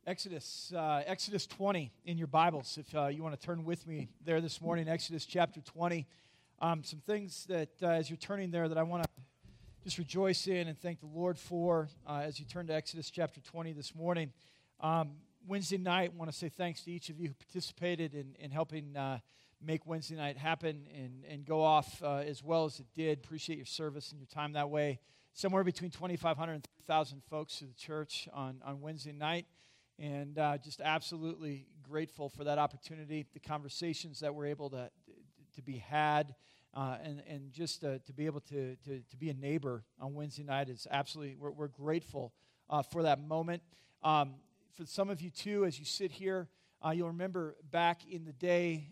Exodus 20 in your Bibles, if you want to turn with me there this morning, Exodus chapter 20. Some things that, as you're turning there, that I want to just rejoice in and thank the Lord for as you turn to Exodus chapter 20 this morning. Wednesday night, I want to say thanks to each of you who participated in helping make Wednesday night happen and go off as well as it did. Appreciate your service and your time that way. Somewhere between 2,500 and 3,000 folks to the church on Wednesday night. And just absolutely grateful for that opportunity, the conversations that we're able to be had, and just to be able to be a neighbor on Wednesday night is absolutely, we're grateful for that moment. For some of you too, as you sit here, you'll remember back in the day,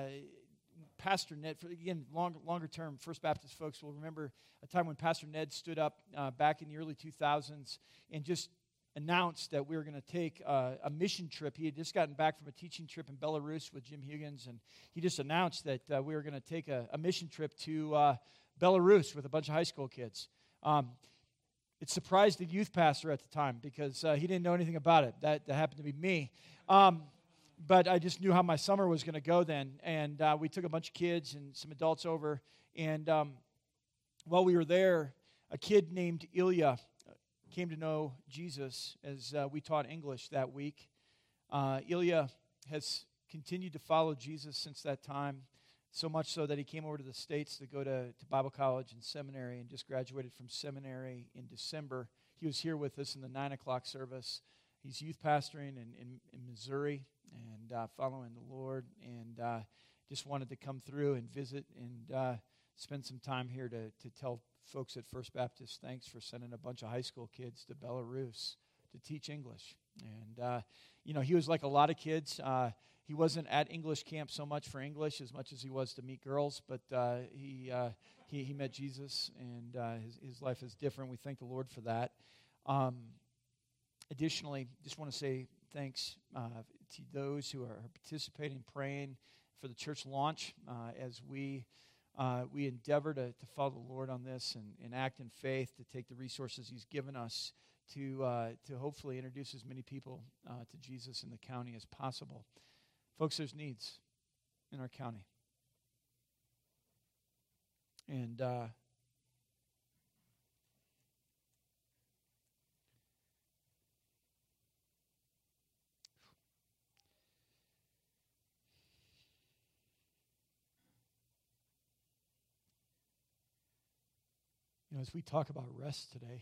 Pastor Ned, again, longer term First Baptist folks will remember a time when Pastor Ned stood up back in the early 2000s and just announced that we were going to take a mission trip. He had just gotten back from a teaching trip in Belarus with Jim Huggins, and he just announced that we were going to take a mission trip to Belarus with a bunch of high school kids. It surprised the youth pastor at the time because he didn't know anything about it. That happened to be me. But I just knew how my summer was going to go then, and we took a bunch of kids and some adults over, and while we were there, a kid named Ilya came to know Jesus as we taught English that week. Ilya has continued to follow Jesus since that time, so much so that he came over to the States to go to Bible college and seminary and just graduated from seminary in December. He was here with us in the 9 o'clock service. He's youth pastoring in Missouri and following the Lord, and just wanted to come through and visit and spend some time here to tell folks at First Baptist thanks for sending a bunch of high school kids to Belarus to teach English. And, he was like a lot of kids. He wasn't at English camp so much for English as much as he was to meet girls, but he met Jesus, and his life is different. We thank the Lord for that. Additionally, just want to say thanks to those who are participating, praying for the church launch as we endeavor to follow the Lord on this and act in faith to take the resources He's given us to hopefully introduce as many people to Jesus in the county as possible. Folks, there's needs in our county. And as we talk about rest today,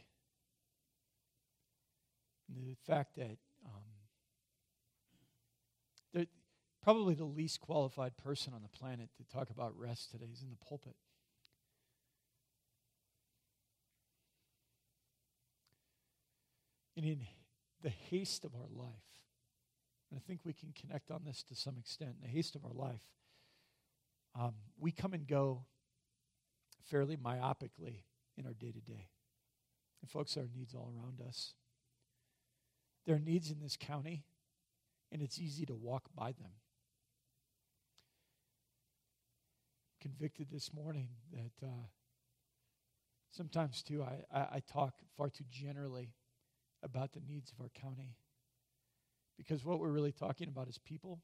the fact that probably the least qualified person on the planet to talk about rest today is in the pulpit. And in the haste of our life, and I think we can connect on this to some extent, in the haste of our life, we come and go fairly myopically in our day-to-day. And folks, there are needs all around us. There are needs in this county, and it's easy to walk by them. Convicted this morning that sometimes, too, I talk far too generally about the needs of our county, because what we're really talking about is people.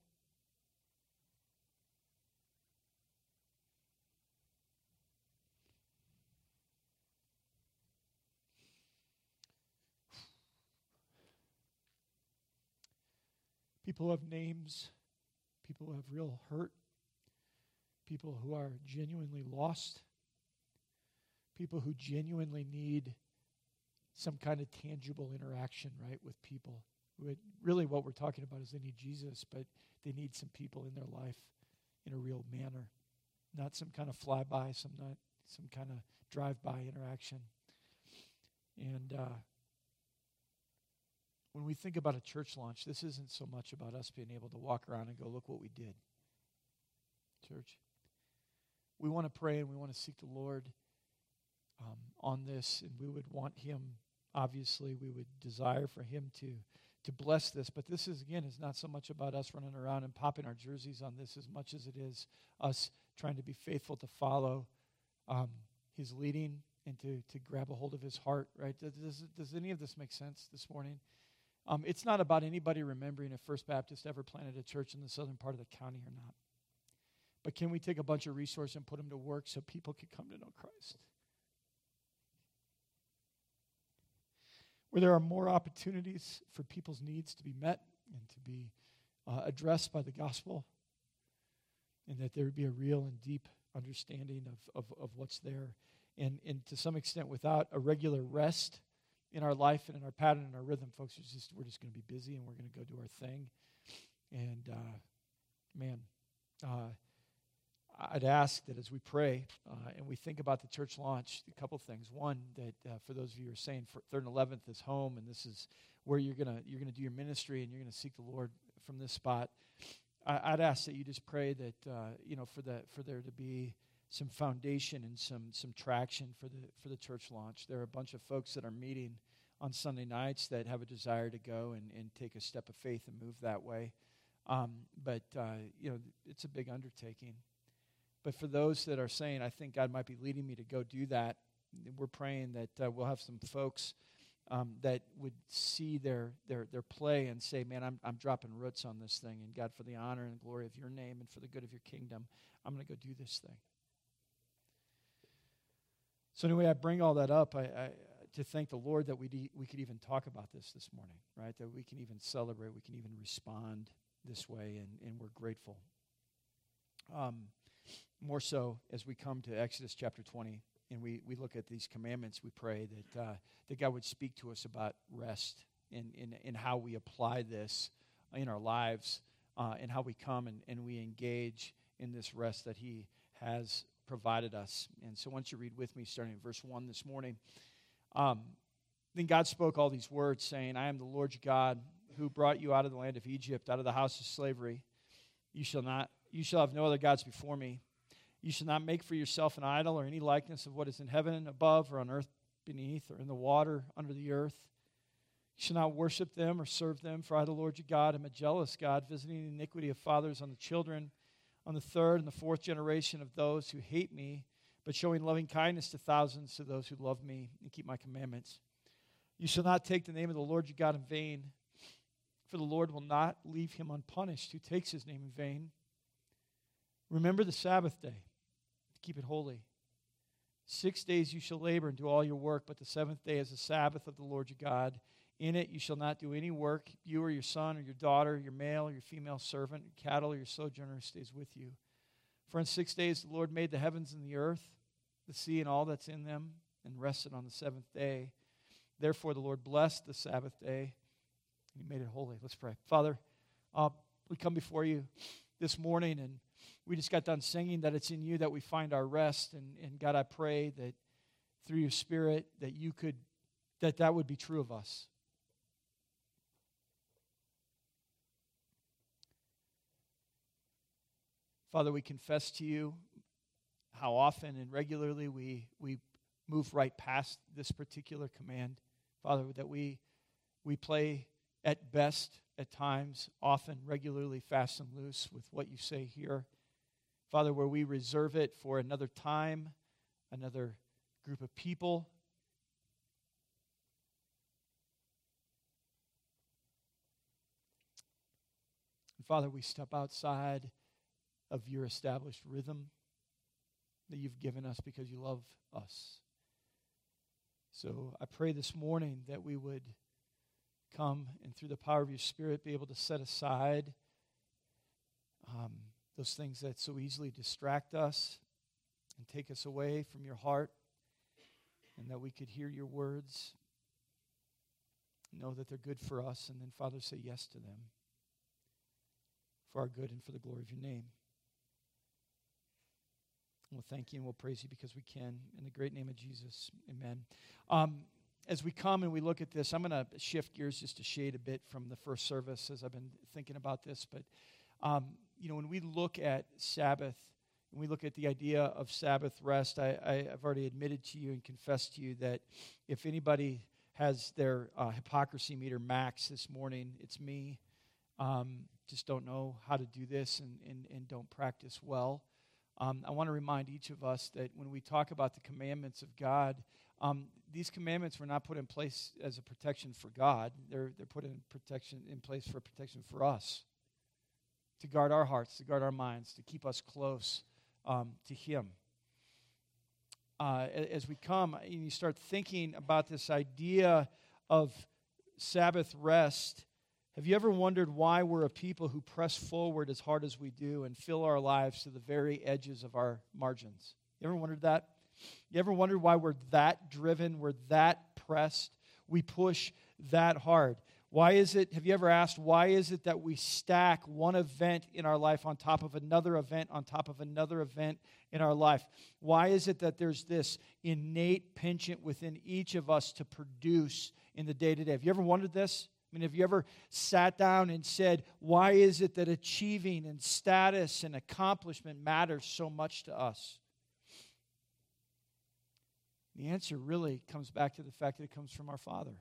People who have names, people who have real hurt, people who are genuinely lost, people who genuinely need some kind of tangible interaction, right, with people. Really what we're talking about is they need Jesus, but they need some people in their life in a real manner, not some kind of flyby, some kind of drive-by interaction. And when we think about a church launch, this isn't so much about us being able to walk around and go, look what we did. Church, we want to pray and we want to seek the Lord on this, and we would want Him, obviously, we would desire for Him to bless this. But this is not so much about us running around and popping our jerseys on this as much as it is us trying to be faithful to follow His leading and to grab a hold of His heart, right? Does any of this make sense this morning? It's not about anybody remembering if First Baptist ever planted a church in the southern part of the county or not. But can we take a bunch of resources and put them to work so people could come to know Christ? Where there are more opportunities for people's needs to be met and to be addressed by the gospel, and that there would be a real and deep understanding of what's there. And to some extent, without a regular rest in our life and in our pattern and our rhythm, folks, we're just going to be busy and we're going to go do our thing. And, I'd ask that as we pray and we think about the church launch, a couple things. One, that for those of you who are saying 3rd and 11th is home, and this is where you're gonna do your ministry and you're gonna seek the Lord from this spot. I'd ask that you just pray that for there to be some foundation and some traction for the church launch. There are a bunch of folks that are meeting on Sunday nights that have a desire to go and take a step of faith and move that way. But it's a big undertaking. But for those that are saying, I think God might be leading me to go do that, we're praying that we'll have some folks that would see their play and say, man, I'm dropping roots on this thing. And God, for the honor and glory of your name and for the good of your kingdom, I'm going to go do this thing. So anyway, I bring all that up to thank the Lord that we could even talk about this morning, right? That we can even celebrate, we can even respond this way, and we're grateful. More so as we come to Exodus chapter 20 and we look at these commandments, we pray that God would speak to us about rest in how we apply this in our lives and how we come and we engage in this rest that he has provided us. And so once you read with me, starting in verse 1 this morning, then God spoke all these words, saying, I am the Lord your God who brought you out of the land of Egypt, out of the house of slavery. You shall have no other gods before me. You shall not make for yourself an idol or any likeness of what is in heaven above or on earth beneath or in the water under the earth. You shall not worship them or serve them, for I, the Lord your God, am a jealous God, visiting the iniquity of fathers on the children, on the third and the fourth generation of those who hate me, but showing loving kindness to thousands to those who love me and keep my commandments. You shall not take the name of the Lord your God in vain, for the Lord will not leave him unpunished who takes his name in vain. Remember the Sabbath day, to keep it holy. 6 days you shall labor and do all your work, but the seventh day is the Sabbath of the Lord your God. In it you shall not do any work, you or your son or your daughter, your male or your female servant, your cattle or your sojourner who stays with you. For in 6 days the Lord made the heavens and the earth, the sea and all that's in them, and rested on the seventh day. Therefore the Lord blessed the Sabbath day, and he made it holy. Let's pray. Father, we come before you this morning, and we just got done singing that it's in you that we find our rest. And God, I pray that through your Spirit that would be true of us. Father, we confess to you how often and regularly we move right past this particular command. Father, that we play at best, at times, often, regularly, fast and loose with what you say here. Father, where we reserve it for another time, another group of people. And Father, we step outside of your established rhythm that you've given us because you love us. So I pray this morning that we would come and through the power of your Spirit be able to set aside those things that so easily distract us and take us away from your heart, and that we could hear your words, know that they're good for us, and then, Father, say yes to them for our good and for the glory of your name. And we'll thank you and we'll praise you because we can. In the great name of Jesus, amen. As we come and we look at this, I'm going to shift gears just a shade a bit from the first service as I've been thinking about this. But, when we look at Sabbath, and we look at the idea of Sabbath rest, I've already admitted to you and confessed to you that if anybody has their hypocrisy meter max this morning, it's me. Just don't know how to do this and don't practice well. I want to remind each of us that when we talk about the commandments of God, these commandments were not put in place as a protection for God. They're put in place for protection for us, to guard our hearts, to guard our minds, to keep us close to Him. As we come, you start thinking about this idea of Sabbath rest. Have you ever wondered why we're a people who press forward as hard as we do and fill our lives to the very edges of our margins? You ever wondered that? You ever wondered why we're that driven, we're that pressed, we push that hard? Why is it, have you ever asked, why is it that we stack one event in our life on top of another event on top of another event in our life? Why is it that there's this innate penchant within each of us to produce in the day-to-day? Have you ever wondered this? I mean, have you ever sat down and said, why is it that achieving and status and accomplishment matters so much to us? The answer really comes back to the fact that it comes from our Father.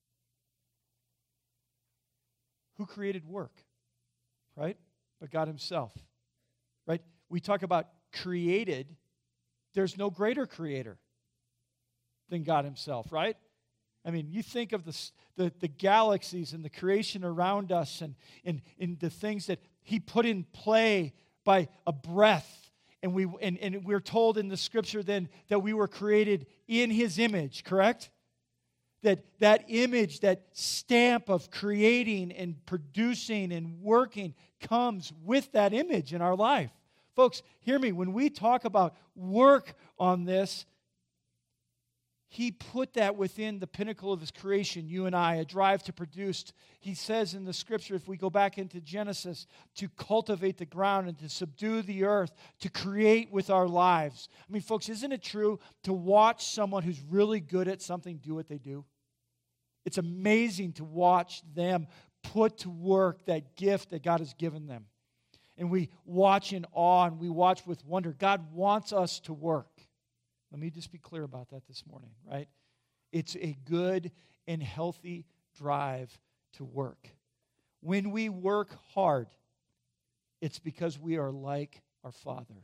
Who created work? Right? But God Himself. Right? We talk about created. There's no greater creator than God Himself, right? I mean, you think of the galaxies and the creation around us and the things that He put in play by a breath. And we're told in the Scripture then that we were created in His image, correct? That image, that stamp of creating and producing and working comes with that image in our life. Folks, hear me. When we talk about work on this, He put that within the pinnacle of His creation, you and I, a drive to produce. He says in the Scripture, if we go back into Genesis, to cultivate the ground and to subdue the earth, to create with our lives. I mean, folks, isn't it true to watch someone who's really good at something do what they do? It's amazing to watch them put to work that gift that God has given them. And we watch in awe and we watch with wonder. God wants us to work. Let me just be clear about that this morning, right? It's a good and healthy drive to work. When we work hard, it's because we are like our Father.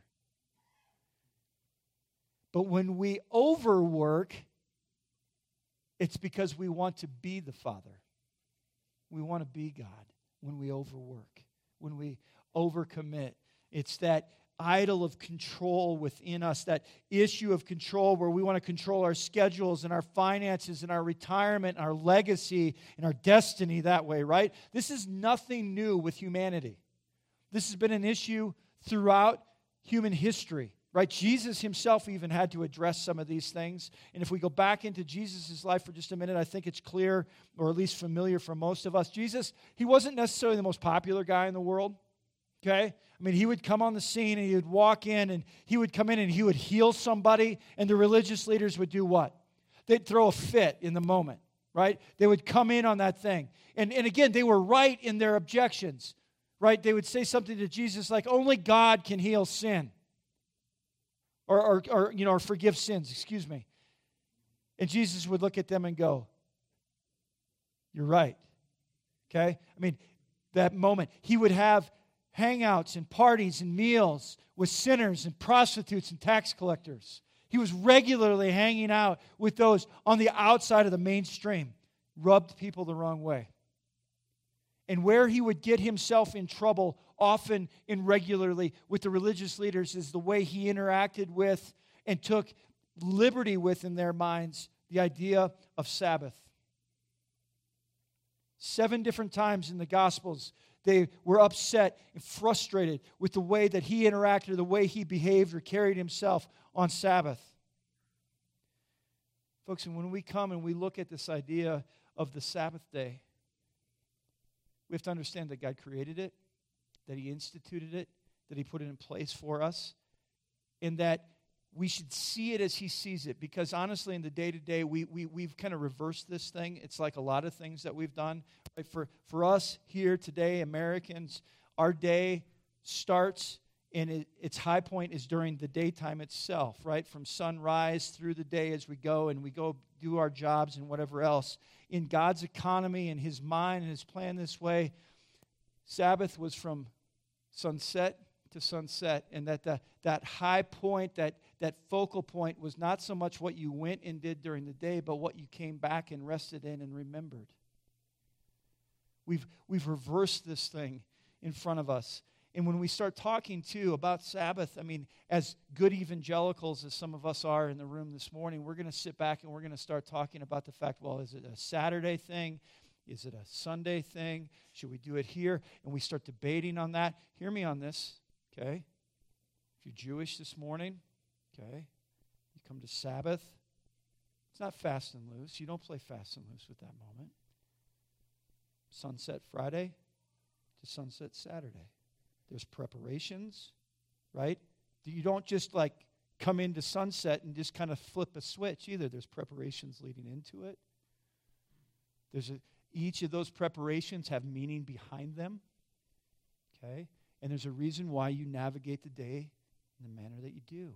But when we overwork, it's because we want to be the Father. We want to be God when we overwork, when we overcommit. It's that idol of control within us, that issue of control where we want to control our schedules and our finances and our retirement and our legacy and our destiny that way, right? This is nothing new with humanity. This has been an issue throughout human history, right? Jesus Himself even had to address some of these things. And if we go back into Jesus' life for just a minute, I think it's clear, or at least familiar for most of us. Jesus, He wasn't necessarily the most popular guy in the world. Okay? I mean, He would come on the scene and He would walk in and He would come in and He would heal somebody, and the religious leaders would do what? They'd throw a fit in the moment, right? They would come in on that thing. And again, they were right in their objections, right? They would say something to Jesus like, only God can heal sin. Or forgive sins, excuse me. And Jesus would look at them and go, you're right. Okay? I mean, that moment, He would have hangouts and parties and meals with sinners and prostitutes and tax collectors. He was regularly hanging out with those on the outside of the mainstream, rubbed people the wrong way. And where He would get Himself in trouble, often and regularly with the religious leaders, is the way He interacted with and took liberty with in their minds the idea of Sabbath. 7 different times in the Gospels, they were upset and frustrated with the way that He interacted, or the way He behaved or carried Himself on Sabbath. Folks, and when we come and we look at this idea of the Sabbath day, we have to understand that God created it, that He instituted it, that He put it in place for us, and that we should see it as He sees it. Because honestly, in the day-to-day, we've kind of reversed this thing. It's like a lot of things that we've done. Right? For us here today, Americans, our day starts and its high point is during the daytime itself, right? From sunrise through the day as we go do our jobs and whatever else. In God's economy and His mind and His plan this way, Sabbath was from sunset to sunset, and that high point, that focal point was not so much what you went and did during the day, but what you came back and rested in and remembered. We've reversed this thing in front of us. And when we start talking, too, about Sabbath, I mean, as good evangelicals as some of us are in the room this morning, we're going to sit back and we're going to start talking about the fact, well, is it a Saturday thing? Is it a Sunday thing? Should we do it here? And we start debating on that. Hear me on this, okay? If you're Jewish this morning, okay, you come to Sabbath. It's not fast and loose. You don't play fast and loose with that moment. Sunset Friday to sunset Saturday. There's preparations, right? You don't just like come into sunset and just kind of flip a switch either. There's preparations leading into it. Each of those preparations have meaning behind them, okay? And there's a reason why you navigate the day in the manner that you do.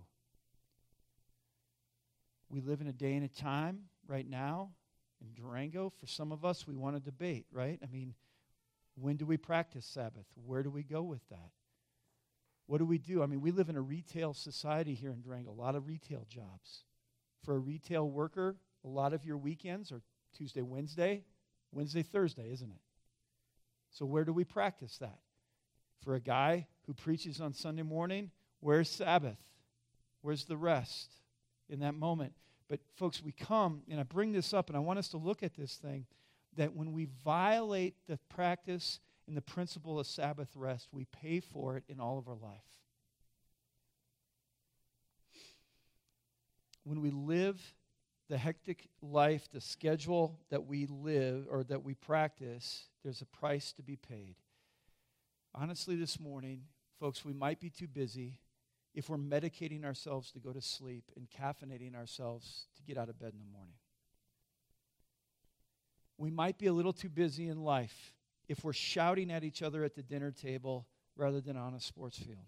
We live in a day and a time right now in Durango. For some of us, we want to debate, right? I mean, when do we practice Sabbath? Where do we go with that? What do we do? I mean, we live in a retail society here in Durango, a lot of retail jobs. For a retail worker, a lot of your weekends are Tuesday, Wednesday, Thursday, isn't it? So where do we practice that? For a guy who preaches on Sunday morning, where's Sabbath? Where's the rest in that moment? But folks, we come, and I bring this up, and I want us to look at this thing, that when we violate the practice and the principle of Sabbath rest, we pay for it in all of our life. When we live the hectic life, the schedule that we live or that we practice, there's a price to be paid. Honestly, this morning, folks, we might be too busy if we're medicating ourselves to go to sleep and caffeinating ourselves to get out of bed in the morning. We might be a little too busy in life if we're shouting at each other at the dinner table rather than on a sports field.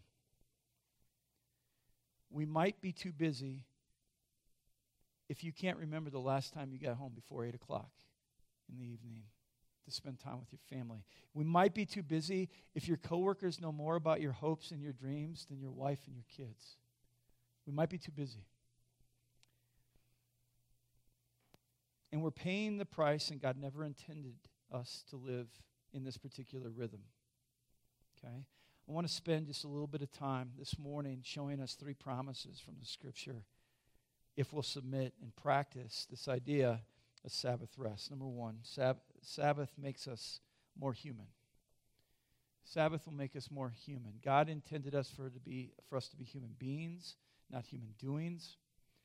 We might be too busy if you can't remember the last time you got home before 8 o'clock in the evening to spend time with your family. We might be too busy if your coworkers know more about your hopes and your dreams than your wife and your kids. We might be too busy. And we're paying the price, and God never intended us to live in this particular rhythm. Okay? I want to spend just a little bit of time this morning showing us 3 promises from the Scripture if we'll submit and practice this idea of Sabbath rest. Number 1, Sabbath makes us more human. Sabbath will make us more human. God intended us for us to be human beings, not human doings.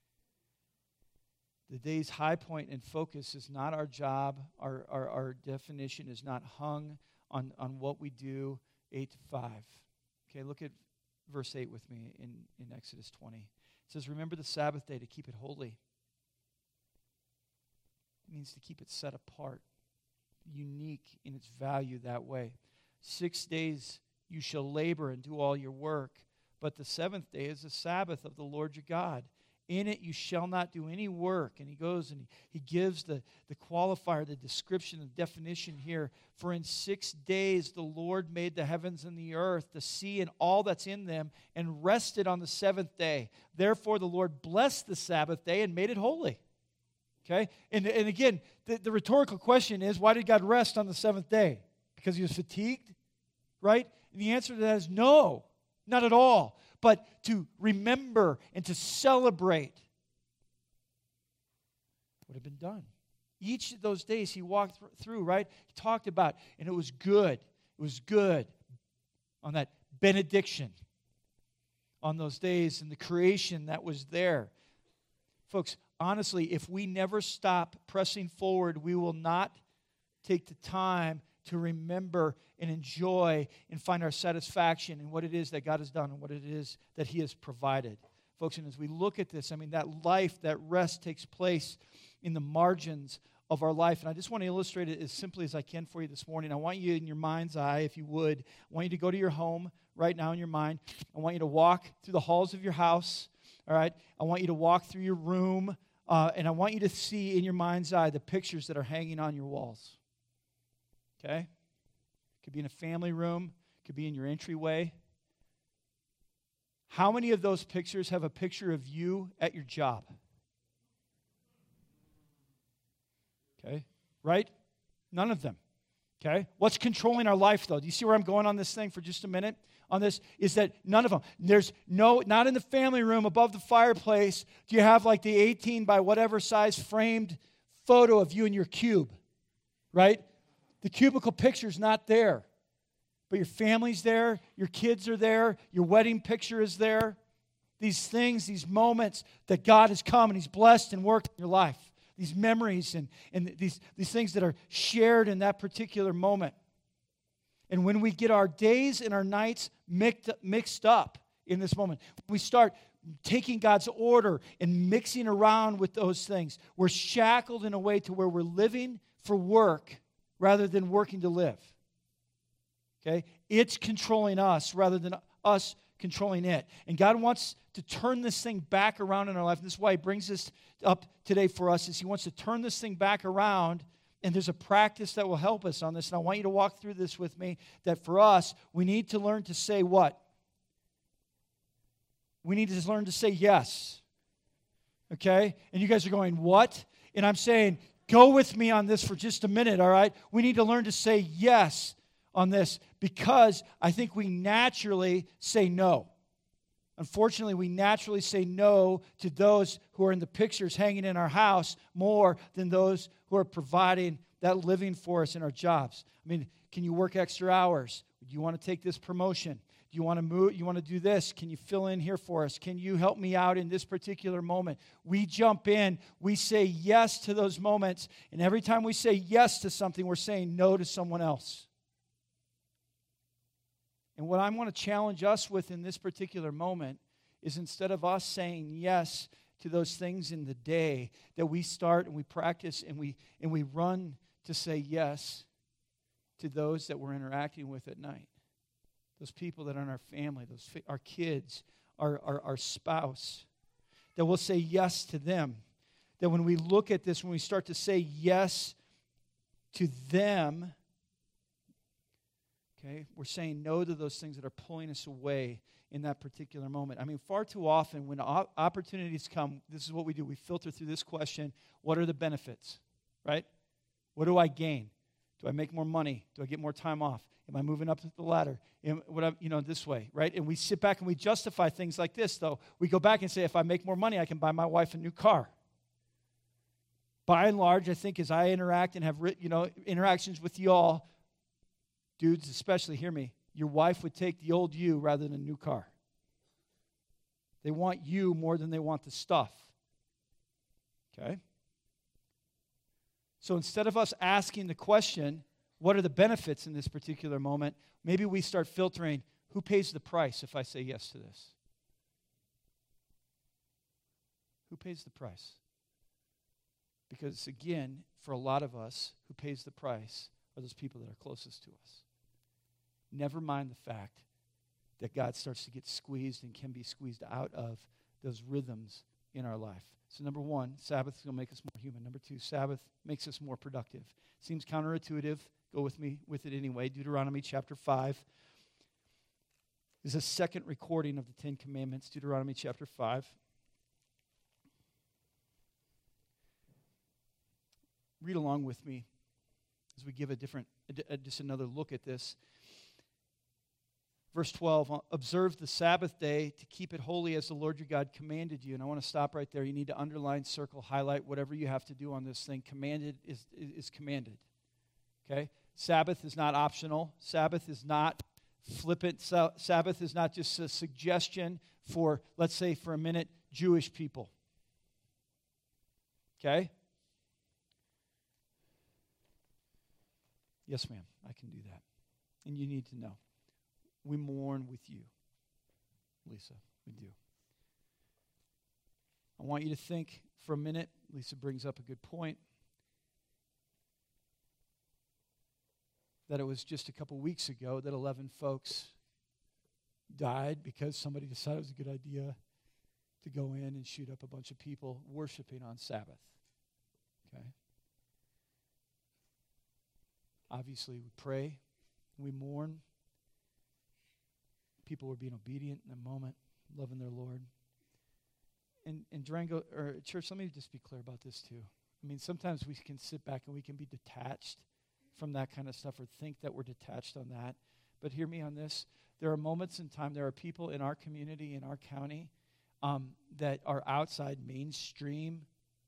The day's high point and focus is not our job. Our definition is not hung on what we do 8 to 5. Okay, look at verse 8 with me in Exodus 20. It says, remember the Sabbath day to keep it holy. It means to keep it set apart, unique in its value that way. 6 days you shall labor and do all your work, but the 7th day is the Sabbath of the Lord your God. In it you shall not do any work. And he goes and he gives the qualifier, the description, the definition here. For in 6 days the Lord made the heavens and the earth, the sea and all that's in them, and rested on the 7th day. Therefore the Lord blessed the Sabbath day and made it holy. Okay? And again, the rhetorical question is, why did God rest on the 7th day? Because he was fatigued? Right? And the answer to that is no, not at all. But to remember and to celebrate what had been done. Each of those days he walked through, right? He talked about, and it was good. It was good on that benediction on those days and the creation that was there. Folks, honestly, if we never stop pressing forward, we will not take the time to remember and enjoy and find our satisfaction in what it is that God has done and what it is that he has provided. Folks, and as we look at this, I mean, that life, that rest takes place in the margins of our life. And I just want to illustrate it as simply as I can for you this morning. I want you in your mind's eye, if you would, I want you to go to your home right now in your mind. I want you to walk through the halls of your house, all right? I want you to walk through your room, and I want you to see in your mind's eye the pictures that are hanging on your walls. Okay? Could be in a family room. Could be in your entryway. How many of those pictures have a picture of you at your job? Okay, right? None of them. Okay? What's controlling our life, though? Do you see where I'm going on this thing for just a minute? On this, is that none of them. There's not in the family room above the fireplace do you have like the 18 by whatever size framed photo of you in your cube, right? The cubicle picture's not there. But your family's there, your kids are there, your wedding picture is there. These things, these moments that God has come and He's blessed and worked in your life. These memories and these things that are shared in that particular moment. And when we get our days and our nights mixed up in this moment, we start taking God's order and mixing around with those things. We're shackled in a way to where we're living for work rather than working to live. Okay? It's controlling us rather than us controlling it. And God wants to turn this thing back around in our life. And this is why He brings this up today for us, is He wants to turn this thing back around. And there's a practice that will help us on this. And I want you to walk through this with me, that for us, we need to learn to say what? We need to learn to say yes. Okay? And you guys are going, what? And I'm saying, go with me on this for just a minute, all right? We need to learn to say yes on this, because I think we naturally say no. Unfortunately, we naturally say no to those who are in the pictures hanging in our house more than those who are providing that living for us in our jobs. I mean, can you work extra hours? Do you want to take this promotion? Do you want to move? You want to do this? Can you fill in here for us? Can you help me out in this particular moment? We jump in. We say yes to those moments. And every time we say yes to something, we're saying no to someone else. And what I want to challenge us with in this particular moment is, instead of us saying yes to those things in the day, that we start and we practice and we run to say yes to those that we're interacting with at night. Those people that are in our family, our kids, our spouse. That we'll say yes to them. That when we look at this, when we start to say yes to them, okay, we're saying no to those things that are pulling us away in that particular moment. I mean, far too often when opportunities come, this is what we do. We filter through this question: what are the benefits, right? What do I gain? Do I make more money? Do I get more time off? Am I moving up the ladder? This way, right? And we sit back and we justify things like this, though. We go back and say, if I make more money, I can buy my wife a new car. By and large, I think as I interact and have interactions with you all, dudes especially, hear me, your wife would take the old you rather than a new car. They want you more than they want the stuff. Okay? So instead of us asking the question, what are the benefits in this particular moment, maybe we start filtering, who pays the price if I say yes to this? Who pays the price? Because again, for a lot of us, who pays the price are those people that are closest to us. Never mind the fact that God starts to get squeezed and can be squeezed out of those rhythms in our life. So number one, Sabbath is going to make us more human. Number two, Sabbath makes us more productive. Seems counterintuitive. Go with me with it anyway. Deuteronomy chapter 5 is a second recording of the Ten Commandments. Deuteronomy chapter 5. Read along with me as we give just another look at this. Verse 12, observe the Sabbath day to keep it holy as the Lord your God commanded you. And I want to stop right there. You need to underline, circle, highlight, whatever you have to do on this thing. Commanded is commanded. Okay? Sabbath is not optional. Sabbath is not flippant. Sabbath is not just a suggestion for, let's say for a minute, Jewish people. Okay? Yes, ma'am, I can do that. And you need to know. We mourn with you, Lisa. We do. I want you to think for a minute. Lisa brings up a good point. That it was just a couple weeks ago that 11 folks died because somebody decided it was a good idea to go in and shoot up a bunch of people worshiping on Sabbath. Okay? Obviously, we pray, we mourn. People were being obedient in the moment. loving their Lord. And Durango, or church, let me just be clear about this too. I mean, sometimes we can sit back and we can be detached from that kind of stuff or think that we're detached on that. But hear me on this. There are moments in time, there are people in our community, in our county, that are outside mainstream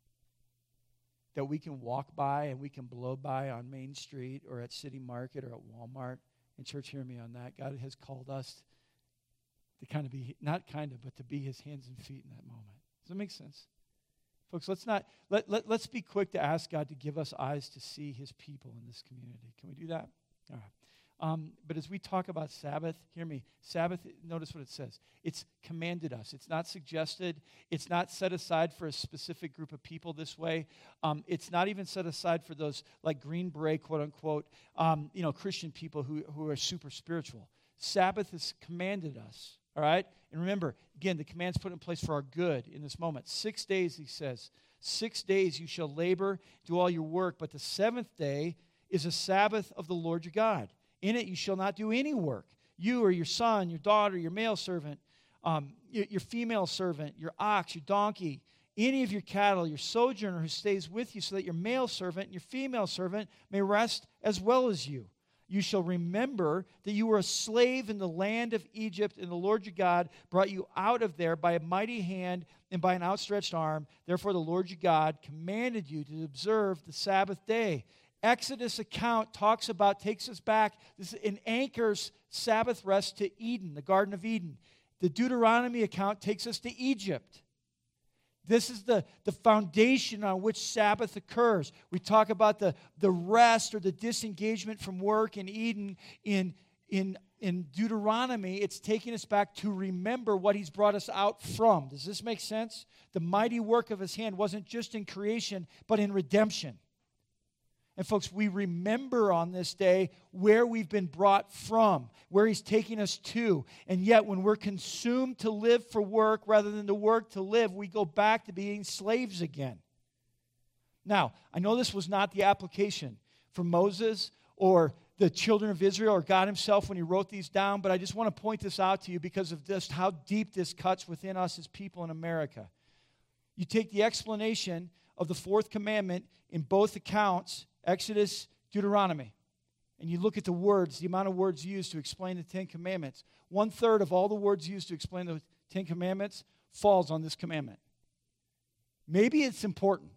that we can walk by and we can blow by on Main Street or at City Market or at Walmart. And church, hear me on that. God has called us to kind of be, but to be his hands and feet in that moment. Does that make sense? Folks, let's be quick to ask God to give us eyes to see his people in this community. Can we do that? All right. But as we talk about Sabbath, hear me. Sabbath, notice what it says. It's commanded us. It's not suggested. It's not set aside for a specific group of people this way. It's not even set aside for those like Green Beret, quote unquote, Christian people who are super spiritual. Sabbath is commanded us. All right? And remember, again, the command's put in place for our good in this moment. 6 days, he says. 6 days you shall labor, do all your work, but the seventh day is a Sabbath of the Lord your God. In it you shall not do any work. You or your son, your daughter, your male servant, your female servant, your ox, your donkey, any of your cattle, your sojourner who stays with you, so that your male servant and your female servant may rest as well as you. You shall remember that you were a slave in the land of Egypt, and the Lord your God brought you out of there by a mighty hand and by an outstretched arm. Therefore the Lord your God commanded you to observe the Sabbath day. Exodus account takes us back, and anchors Sabbath rest to Eden, the Garden of Eden. The Deuteronomy account takes us to Egypt. This is the foundation on which Sabbath occurs. We talk about the rest or the disengagement from work in Eden in Deuteronomy. It's taking us back to remember what he's brought us out from. Does this make sense? The mighty work of his hand wasn't just in creation, but in redemption. And folks, we remember on this day where we've been brought from, where he's taking us to. And yet when we're consumed to live for work rather than to work to live, we go back to being slaves again. Now, I know this was not the application for Moses or the children of Israel or God himself when he wrote these down, but I just want to point this out to you because of just how deep this cuts within us as people in America. You take the explanation of the fourth commandment in both accounts, Exodus, Deuteronomy, and you look at the words, the amount of words used to explain the Ten Commandments. 1/3 of all the words used to explain the Ten Commandments falls on this commandment. Maybe it's important.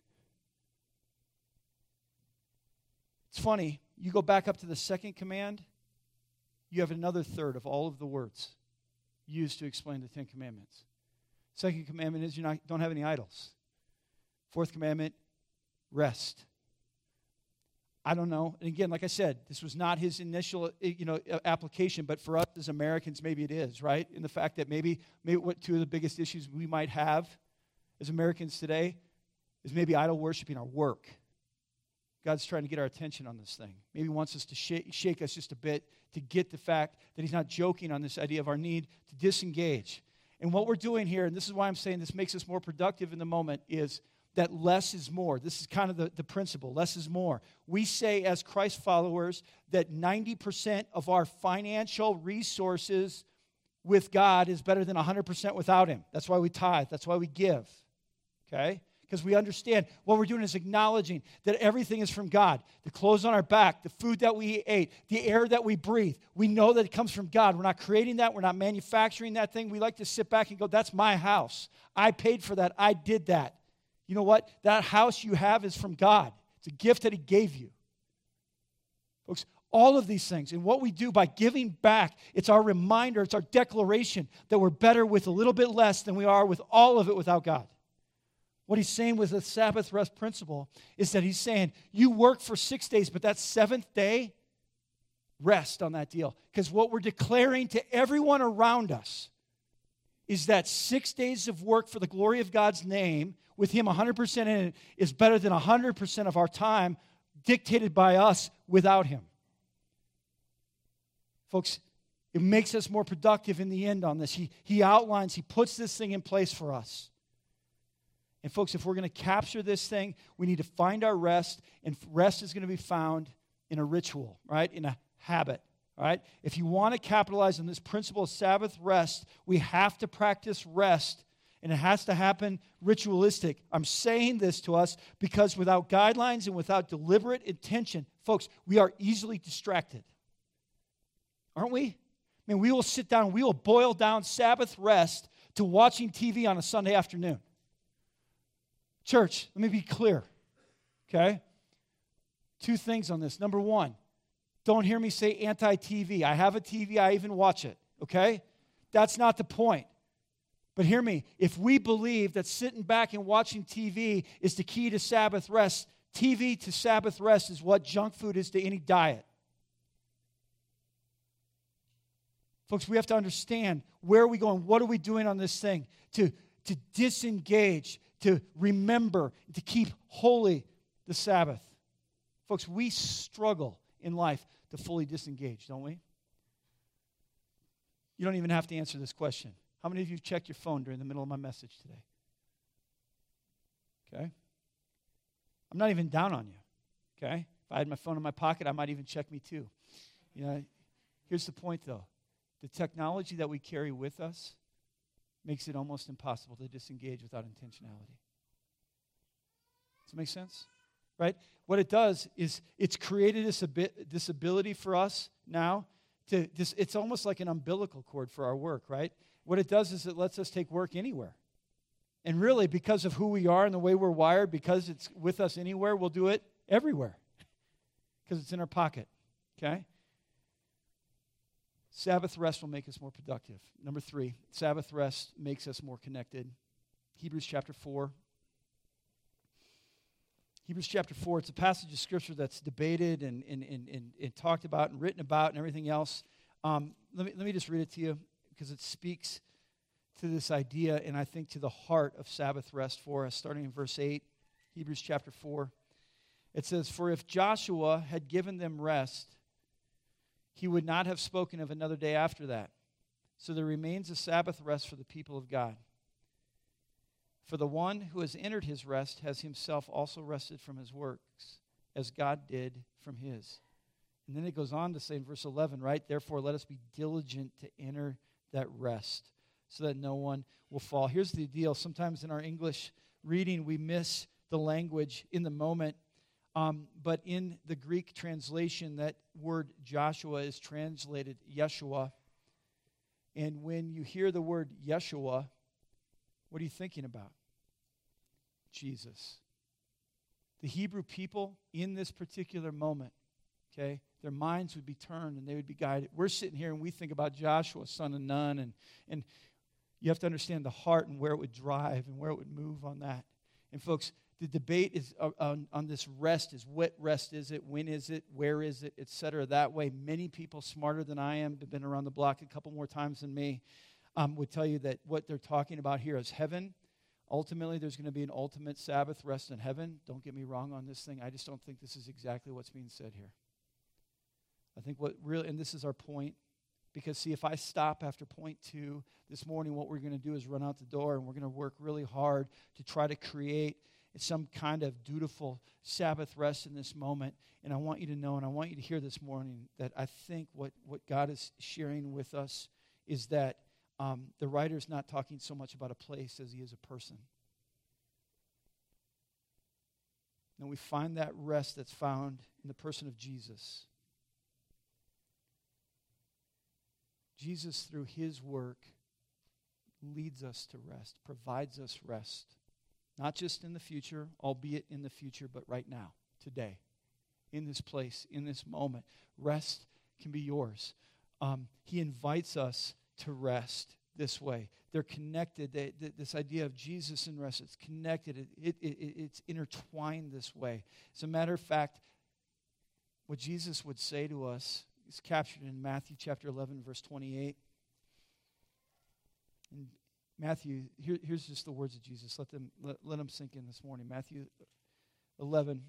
It's funny, you go back up to the second command, you have another third of all of the words used to explain the Ten Commandments. Second commandment is don't have any idols. Fourth commandment, rest. I don't know. And again, like I said, this was not his initial, application, but for us as Americans, maybe it is, right? In the fact that maybe what two of the biggest issues we might have as Americans today is maybe idol worshiping our work. God's trying to get our attention on this thing. Maybe he wants us to shake us just a bit to get the fact that he's not joking on this idea of our need to disengage. And what we're doing here, and this is why I'm saying this makes us more productive in the moment, is that less is more. This is kind of the principle. Less is more. We say as Christ followers that 90% of our financial resources with God is better than 100% without him. That's why we tithe. That's why we give. Okay? Because we understand what we're doing is acknowledging that everything is from God. The clothes on our back, the food that we ate, the air that we breathe. We know that it comes from God. We're not creating that. We're not manufacturing that thing. We like to sit back and go, that's my house. I paid for that. I did that. You know what? That house you have is from God. It's a gift that he gave you. Folks, all of these things, and what we do by giving back, it's our reminder, it's our declaration that we're better with a little bit less than we are with all of it without God. What he's saying with the Sabbath rest principle is that he's saying, you work for 6 days, but that seventh day, rest on that deal. Because what we're declaring to everyone around us is that 6 days of work for the glory of God's name, with him 100% in it, is better than 100% of our time dictated by us without him. Folks, it makes us more productive in the end on this. He outlines, he puts this thing in place for us. And folks, if we're going to capture this thing, we need to find our rest, and rest is going to be found in a ritual, right? In a habit. All right? If you want to capitalize on this principle of Sabbath rest, we have to practice rest, and it has to happen ritualistic. I'm saying this to us because without guidelines and without deliberate intention, folks, we are easily distracted. Aren't we? I mean, we will sit down, we will boil down Sabbath rest to watching TV on a Sunday afternoon. Church, let me be clear, okay? 2 things on this. Number 1, don't hear me say anti-TV. I have a TV, I even watch it, okay? That's not the point. But hear me, if we believe that sitting back and watching TV is the key to Sabbath rest, TV to Sabbath rest is what junk food is to any diet. Folks, we have to understand where are we going, what are we doing on this thing to disengage, to remember, to keep holy the Sabbath. Folks, we struggle in life to fully disengage, don't we? You don't even have to answer this question. How many of you checked your phone during the middle of my message today? Okay? I'm not even down on you. Okay? If I had my phone in my pocket, I might even check me too. You know, here's the point though. The technology that we carry with us makes it almost impossible to disengage without intentionality. Does that make sense? Right? What it does is it's created this ability for us now to it's almost like an umbilical cord for our work, right? What it does is it lets us take work anywhere. And really, because of who we are and the way we're wired, because it's with us anywhere, we'll do it everywhere. Because it's in our pocket. Okay? Sabbath rest will make us more productive. Number 3, Sabbath rest makes us more connected. Hebrews chapter 4. Hebrews chapter 4, it's a passage of Scripture that's debated and talked about and written about and everything else. Let me just read it to you because it speaks to this idea and I think to the heart of Sabbath rest for us, starting in verse 8, Hebrews chapter 4. It says, "For if Joshua had given them rest, he would not have spoken of another day after that. So there remains a Sabbath rest for the people of God. For the one who has entered his rest has himself also rested from his works, as God did from his." And then it goes on to say in verse 11, right? "Therefore let us be diligent to enter that rest, so that no one will fall." Here's the deal. Sometimes in our English reading, we miss the language in the moment. But in the Greek translation, that word Joshua is translated Yeshua. And when you hear the word Yeshua, what are you thinking about? Jesus. The Hebrew people in this particular moment, okay, their minds would be turned and they would be guided. We're sitting here and we think about Joshua, son of Nun, and you have to understand the heart and where it would drive and where it would move on that. And folks, the debate is on this rest is what rest is it, when is it, where is it, etc. That way, many people smarter than I am, have been around the block a couple more times than me, would tell you that what they're talking about here is heaven. Ultimately, there's going to be an ultimate Sabbath rest in heaven. Don't get me wrong on this thing. I just don't think this is exactly what's being said here. I think what really, and this is our point, because see, if I stop after point 2 this morning, what we're going to do is run out the door and we're going to work really hard to try to create some kind of dutiful Sabbath rest in this moment. And I want you to know, and I want you to hear this morning, that I think what God is sharing with us is that the writer's not talking so much about a place as he is a person. And we find that rest that's found in the person of Jesus. Jesus, through his work, leads us to rest, provides us rest. Not just in the future, albeit in the future, but right now, today, in this place, in this moment. Rest can be yours. He invites us to rest this way. They're connected. This idea of Jesus and rest, it's connected. It's intertwined this way. As a matter of fact, what Jesus would say to us is captured in Matthew chapter 11, verse 28. And Matthew, here's just the words of Jesus. Let them sink in this morning. Matthew 11.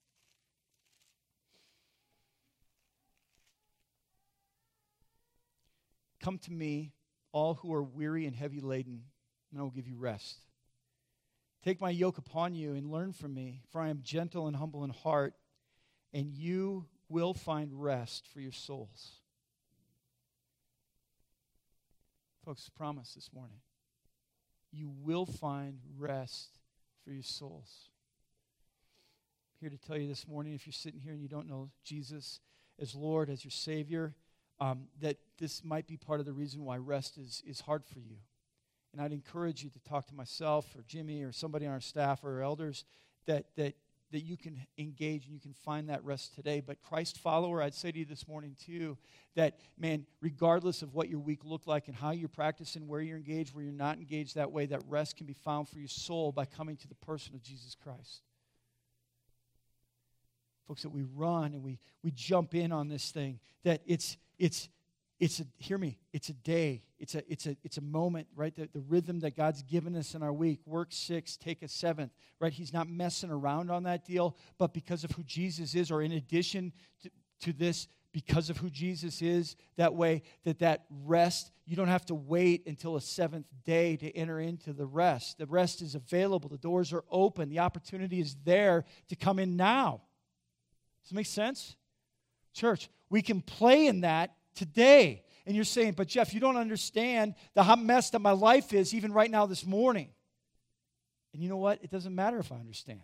"Come to me, all who are weary and heavy laden, and I will give you rest. Take my yoke upon you and learn from me, for I am gentle and humble in heart, and you will find rest for your souls. Folks, promise this morning, you will find rest for your souls. I'm here to tell you this morning, if you're sitting here and you don't know Jesus as Lord, as your Savior, that this might be part of the reason why rest is hard for you. And I'd encourage you to talk to myself or Jimmy or somebody on our staff or our elders that you can engage and you can find that rest today. But Christ follower, I'd say to you this morning too, that, man, regardless of what your week looked like and how you're practicing, where you're engaged, where you're not engaged that way, that rest can be found for your soul by coming to the person of Jesus Christ. Folks, that we run and we jump in on this thing, that hear me, it's a day, it's a moment, right? The rhythm that God's given us in our week, work 6, take a 7th, right? He's not messing around on that deal, but because of who Jesus is, or in addition to this, because of who Jesus is, that way, that rest, you don't have to wait until a 7th day to enter into the rest. The rest is available. The doors are open. The opportunity is there to come in now. Does that make sense? Church, we can play in that today. And you're saying, but Jeff, you don't understand the hot mess that my life is even right now this morning. And you know what? It doesn't matter if I understand.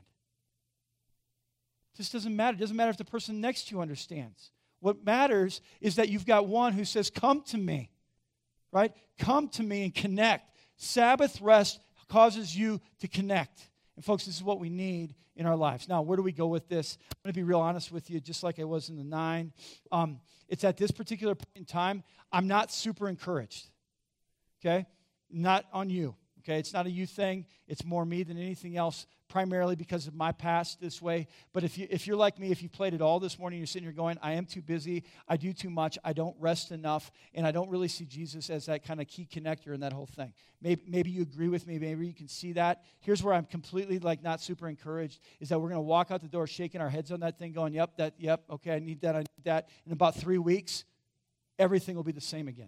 It just doesn't matter. It doesn't matter if the person next to you understands. What matters is that you've got one who says, come to me, right? Come to me and connect. Sabbath rest causes you to connect. And folks, this is what we need in our lives. Now, where do we go with this? I'm going to be real honest with you, just like I was in the 9. It's at this particular point in time, I'm not super encouraged, okay? Not on you, okay? It's not a you thing. It's more me than anything else, primarily because of my past this way. But if you're like me, if you played it all this morning, you're sitting here going, I am too busy, I do too much, I don't rest enough, and I don't really see Jesus as that kind of key connector in that whole thing. Maybe you agree with me, maybe you can see that. Here's where I'm completely not super encouraged, is that we're going to walk out the door shaking our heads on that thing, going, yep, okay, I need that. In about 3 weeks, everything will be the same again.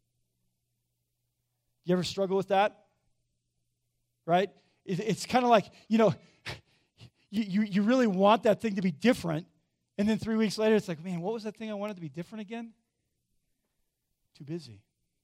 You ever struggle with that? Right? It's kind of like, you really want that thing to be different, and then 3 weeks later, it's like, man, what was that thing I wanted to be different again? Too busy.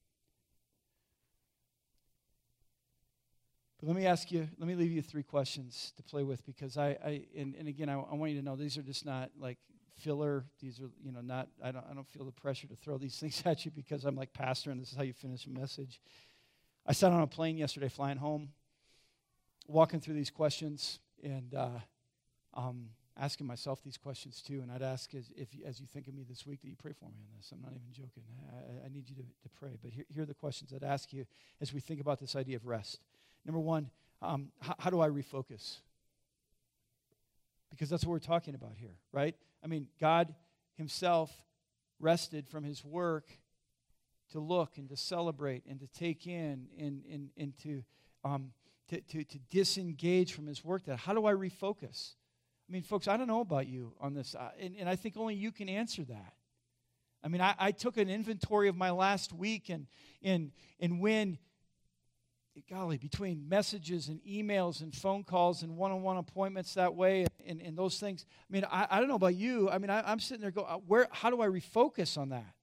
But let me leave you 3 questions to play with, because and again, I want you to know these are just not like filler. These are, not, I don't feel the pressure to throw these things at you because I'm like pastor and this is how you finish a message. I sat on a plane yesterday flying home, walking through these questions and asking myself these questions too. And I'd ask as you think of me this week that you pray for me on this. I'm not even joking. I need you to pray. But here are the questions I'd ask you as we think about this idea of rest. Number 1, how do I refocus? Because that's what we're talking about here, right? I mean, God himself rested from his work to look and to celebrate and to take in and to disengage from his work. How do I refocus? I mean, folks, I don't know about you on this, and I think only you can answer that. I mean, I took an inventory of my last week, and when, golly, between messages and emails and phone calls and one-on-one appointments that way and those things, I mean, I don't know about you. I mean, I'm sitting there going, how do I refocus on that?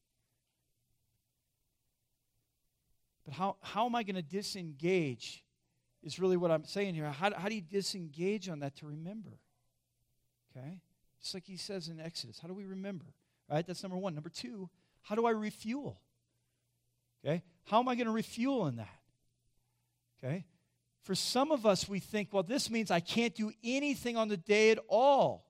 But how am I going to disengage is really what I'm saying here. How do you disengage on that to remember? Okay? Just like he says in Exodus. How do we remember? Right? That's number 1. Number 2, how do I refuel? Okay? How am I going to refuel in that? Okay? For some of us, we think, well, this means I can't do anything on the day at all.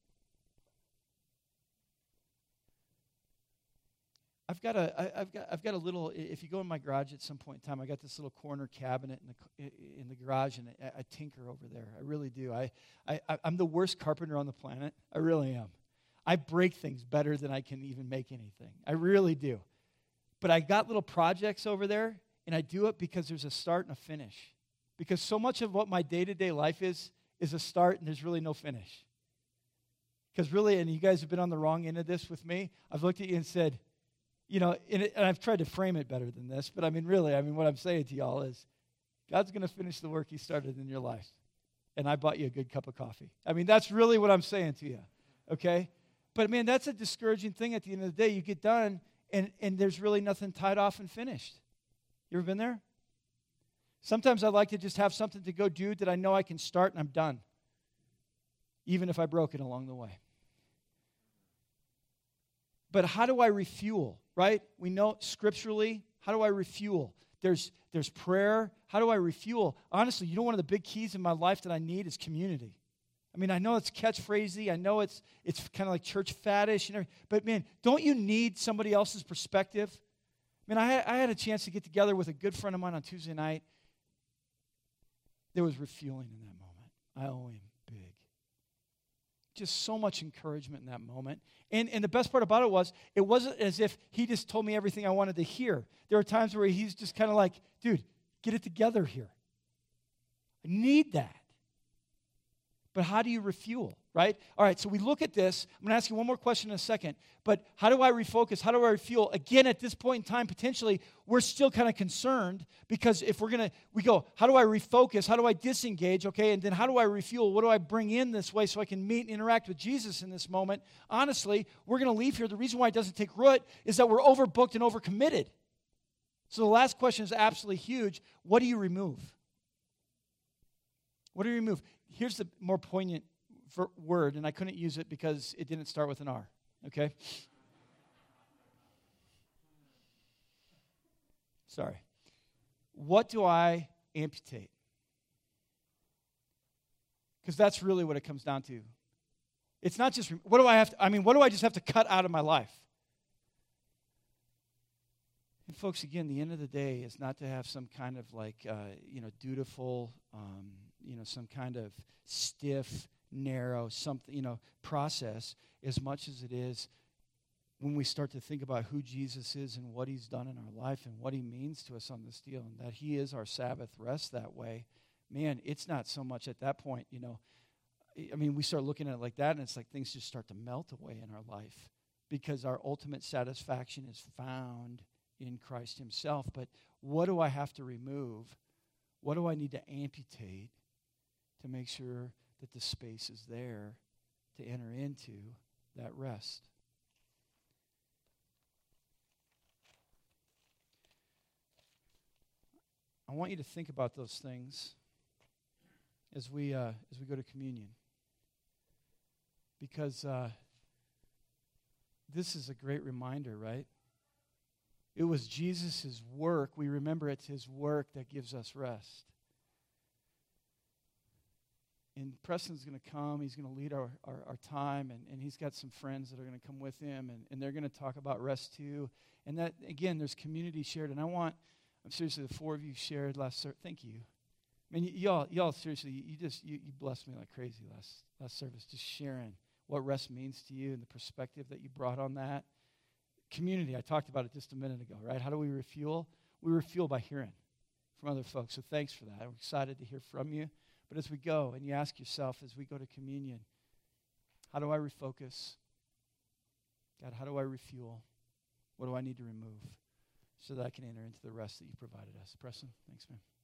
I've got a little. If you go in my garage at some point in time, I got this little corner cabinet in the garage, and I tinker over there. I really do. I'm the worst carpenter on the planet. I really am. I break things better than I can even make anything. I really do. But I got little projects over there, and I do it because there's a start and a finish. Because so much of what my day-to-day life is a start, and there's really no finish. Because really, and you guys have been on the wrong end of this with me, I've looked at you and said, and I've tried to frame it better than this, but really, what I'm saying to y'all is, God's going to finish the work he started in your life. And I bought you a good cup of coffee. That's really what I'm saying to you, okay? But, man, that's a discouraging thing at the end of the day. You get done, and there's really nothing tied off and finished. You ever been there? Sometimes I like to just have something to go do that I know I can start and I'm done, even if I broke it along the way. But how do I refuel, right? We know scripturally, how do I refuel? There's prayer. How do I refuel? Honestly, you know, one of the big keys in my life that I need is community. I mean, I know it's catchphrasy. I know it's kind of like church faddish, but man, don't you need somebody else's perspective? I mean, I had a chance to get together with a good friend of mine on Tuesday night. There was refueling in that moment. I owe him big. Just so much encouragement in that moment. And the best part about it wasn't as if he just told me everything I wanted to hear. There were times where he's just kind of like, dude, get it together here. I need that. But how do you refuel, right? All right, so we look at this. I'm going to ask you one more question in a second. But how do I refocus? How do I refuel? Again, at this point in time, potentially, we're still kind of concerned because if we go, how do I refocus? How do I disengage? Okay, and then how do I refuel? What do I bring in this way so I can meet and interact with Jesus in this moment? Honestly, we're going to leave here. The reason why it doesn't take root is that we're overbooked and overcommitted. So the last question is absolutely huge. What do you remove? What do you remove? Here's the more poignant word, and I couldn't use it because it didn't start with an R, okay? Sorry. What do I amputate? Because that's really what it comes down to. It's not just, what do I just have to cut out of my life? And folks, again, the end of the day is not to have some kind of dutiful, some kind of stiff, narrow, process, as much as it is when we start to think about who Jesus is and what he's done in our life and what he means to us on this deal and that he is our Sabbath rest that way. Man, it's not so much at that point, we start looking at it like that and it's like things just start to melt away in our life because our ultimate satisfaction is found in Christ himself. But what do I have to remove? What do I need to amputate to make sure that the space is there to enter into that rest? I want you to think about those things as we go to communion, because this is a great reminder, right? It was Jesus' work. We remember it's his work that gives us rest. And Preston's going to come. He's going to lead our time, and he's got some friends that are going to come with him, and they're going to talk about rest too. And that, again, there's community shared. And I'm seriously, the four of you shared last service. Thank you. I mean, y'all seriously, you blessed me like crazy last service, just sharing what rest means to you and the perspective that you brought on that. Community, I talked about it just a minute ago, right? How do we refuel? We refuel by hearing from other folks. So thanks for that. I'm excited to hear from you. But as we go, and you ask yourself as we go to communion, how do I refocus? God, how do I refuel? What do I need to remove so that I can enter into the rest that you provided us? Preston, thanks, man.